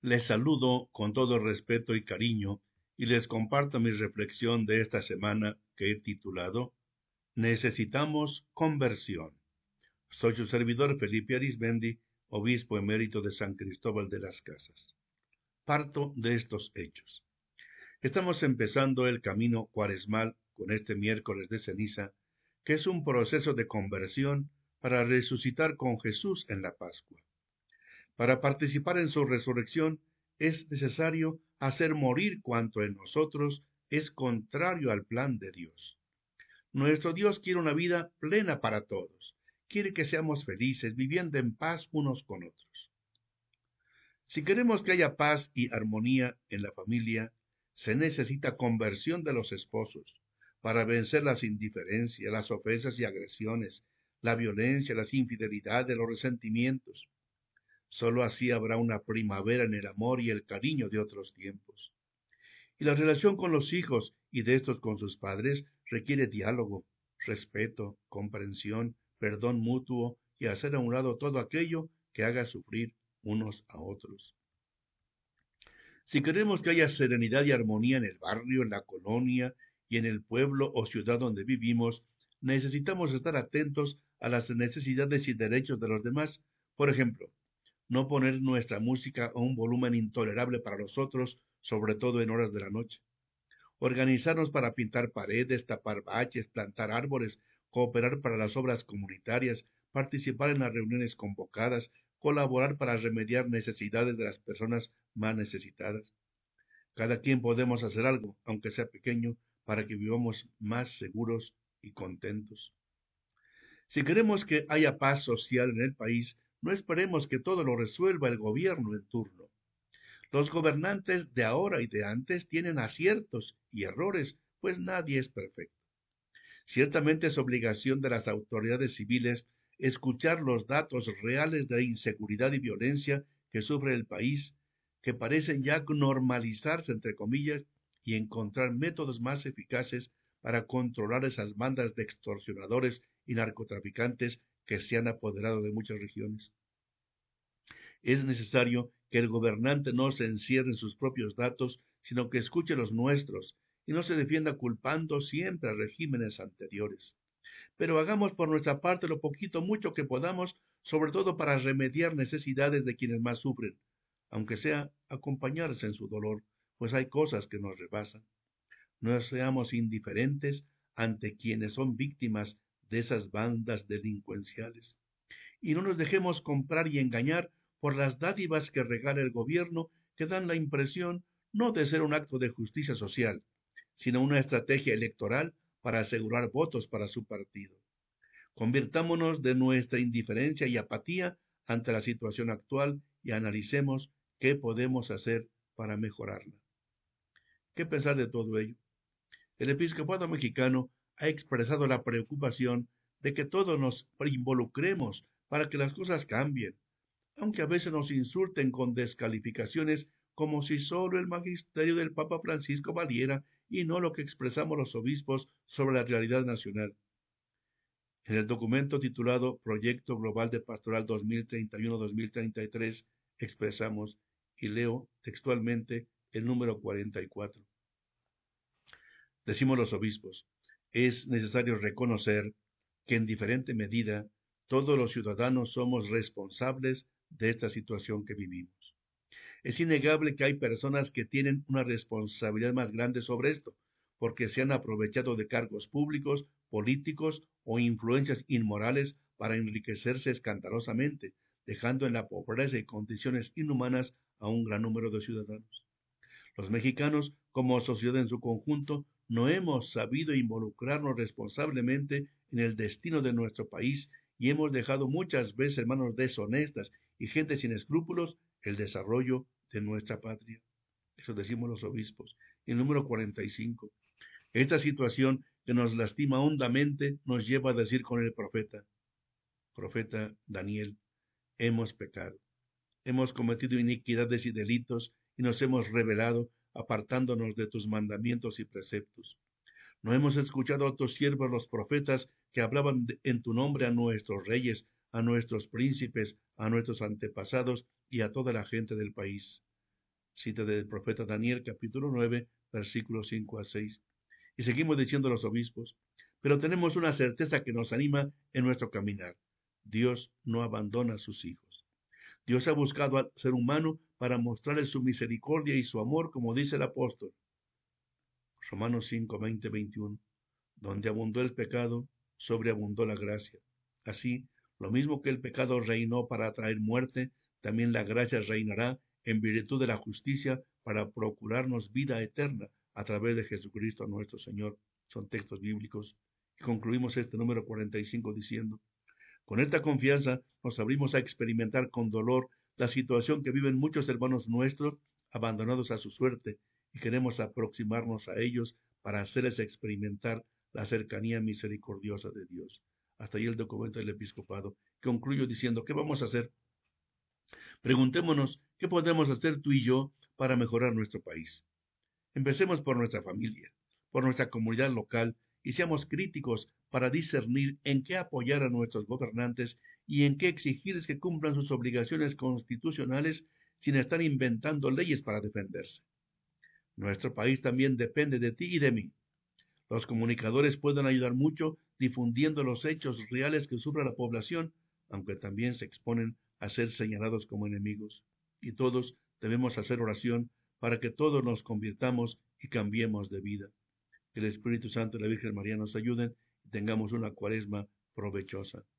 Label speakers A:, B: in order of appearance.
A: Les saludo con todo respeto y cariño y les comparto mi reflexión de esta semana que he titulado Necesitamos conversión. Soy su servidor Felipe Arismendi, obispo emérito de San Cristóbal de las Casas. Parto de estos hechos. Estamos empezando el camino cuaresmal con este miércoles de ceniza, que es un proceso de conversión para resucitar con Jesús en la Pascua. Para participar en su resurrección es necesario hacer morir cuanto en nosotros es contrario al plan de Dios. Nuestro Dios quiere una vida plena para todos. Quiere que seamos felices, viviendo en paz unos con otros. Si queremos que haya paz y armonía en la familia, se necesita conversión de los esposos para vencer las indiferencias, las ofensas y agresiones, la violencia, las infidelidades, los resentimientos. Solo así habrá una primavera en el amor y el cariño de otros tiempos. Y la relación con los hijos y de estos con sus padres requiere diálogo, respeto, comprensión, perdón mutuo y hacer a un lado todo aquello que haga sufrir unos a otros. Si queremos que haya serenidad y armonía en el barrio, en la colonia y en el pueblo o ciudad donde vivimos, necesitamos estar atentos a las necesidades y derechos de los demás. Por ejemplo, no poner nuestra música a un volumen intolerable para nosotros, sobre todo en horas de la noche. Organizarnos para pintar paredes, tapar baches, plantar árboles, cooperar para las obras comunitarias, participar en las reuniones convocadas, colaborar para remediar necesidades de las personas más necesitadas. Cada quien podemos hacer algo, aunque sea pequeño, para que vivamos más seguros y contentos. Si queremos que haya paz social en el país, no esperemos que todo lo resuelva el gobierno en turno. Los gobernantes de ahora y de antes tienen aciertos y errores, pues nadie es perfecto. Ciertamente es obligación de las autoridades civiles escuchar los datos reales de inseguridad y violencia que sufre el país, que parecen ya normalizarse, entre comillas, y encontrar métodos más eficaces para controlar esas bandas de extorsionadores y narcotraficantes que se han apoderado de muchas regiones. Es necesario que el gobernante no se encierre en sus propios datos, sino que escuche los nuestros y no se defienda culpando siempre a regímenes anteriores. Pero hagamos por nuestra parte lo poquito mucho que podamos, sobre todo para remediar necesidades de quienes más sufren, aunque sea acompañarse en su dolor, pues hay cosas que nos rebasan. No seamos indiferentes ante quienes son víctimas de esas bandas delincuenciales y no nos dejemos comprar y engañar por las dádivas que regala el gobierno que dan la impresión no de ser un acto de justicia social, sino una estrategia electoral para asegurar votos para su partido. Convirtámonos de nuestra indiferencia y apatía ante la situación actual y analicemos qué podemos hacer para mejorarla. ¿Qué pensar de todo ello? El episcopado mexicano ha expresado la preocupación de que todos nos involucremos para que las cosas cambien, aunque a veces nos insulten con descalificaciones como si solo el magisterio del Papa Francisco valiera y no lo que expresamos los obispos sobre la realidad nacional. En el documento titulado Proyecto Global de Pastoral 2031-2033 expresamos, y leo textualmente el número 44. Decimos los obispos, es necesario reconocer que en diferente medida todos los ciudadanos somos responsables de esta situación que vivimos. Es innegable que hay personas que tienen una responsabilidad más grande sobre esto, porque se han aprovechado de cargos públicos, políticos o influencias inmorales para enriquecerse escandalosamente, dejando en la pobreza y condiciones inhumanas a un gran número de ciudadanos. Los mexicanos, como sociedad en su conjunto, no hemos sabido involucrarnos responsablemente en el destino de nuestro país y hemos dejado muchas veces en manos deshonestas y gente sin escrúpulos el desarrollo de nuestra patria. Eso decimos los obispos. Y el número 45. Esta situación que nos lastima hondamente nos lleva a decir con el profeta Daniel, hemos pecado. Hemos cometido iniquidades y delitos y nos hemos rebelado, apartándonos de tus mandamientos y preceptos. No hemos escuchado a tus siervos los profetas que hablaban en tu nombre a nuestros reyes, a nuestros príncipes, a nuestros antepasados y a toda la gente del país. Cita del profeta Daniel, capítulo 9, versículos 5 a 6. Y seguimos diciendo los obispos, pero tenemos una certeza que nos anima en nuestro caminar. Dios no abandona a sus hijos. Dios ha buscado al ser humano para mostrarle su misericordia y su amor, como dice el apóstol. Romanos 5, 20, 21. Donde abundó el pecado, sobreabundó la gracia. Así, lo mismo que el pecado reinó para traer muerte, también la gracia reinará en virtud de la justicia para procurarnos vida eterna a través de Jesucristo nuestro Señor. Son textos bíblicos. Y concluimos este número 45 diciendo, con esta confianza nos abrimos a experimentar con dolor la situación que viven muchos hermanos nuestros abandonados a su suerte y queremos aproximarnos a ellos para hacerles experimentar la cercanía misericordiosa de Dios. Hasta ahí el documento del episcopado. Concluyo diciendo, ¿qué vamos a hacer? Preguntémonos, ¿qué podemos hacer tú y yo para mejorar nuestro país? Empecemos por nuestra familia, por nuestra comunidad local y seamos críticos para discernir en qué apoyar a nuestros gobernantes y en qué exigirles que cumplan sus obligaciones constitucionales sin estar inventando leyes para defenderse. Nuestro país también depende de ti y de mí. Los comunicadores pueden ayudar mucho difundiendo los hechos reales que sufre la población, aunque también se exponen a ser señalados como enemigos. Y todos debemos hacer oración para que todos nos convirtamos y cambiemos de vida. Que el Espíritu Santo y la Virgen María nos ayuden y tengamos una cuaresma provechosa.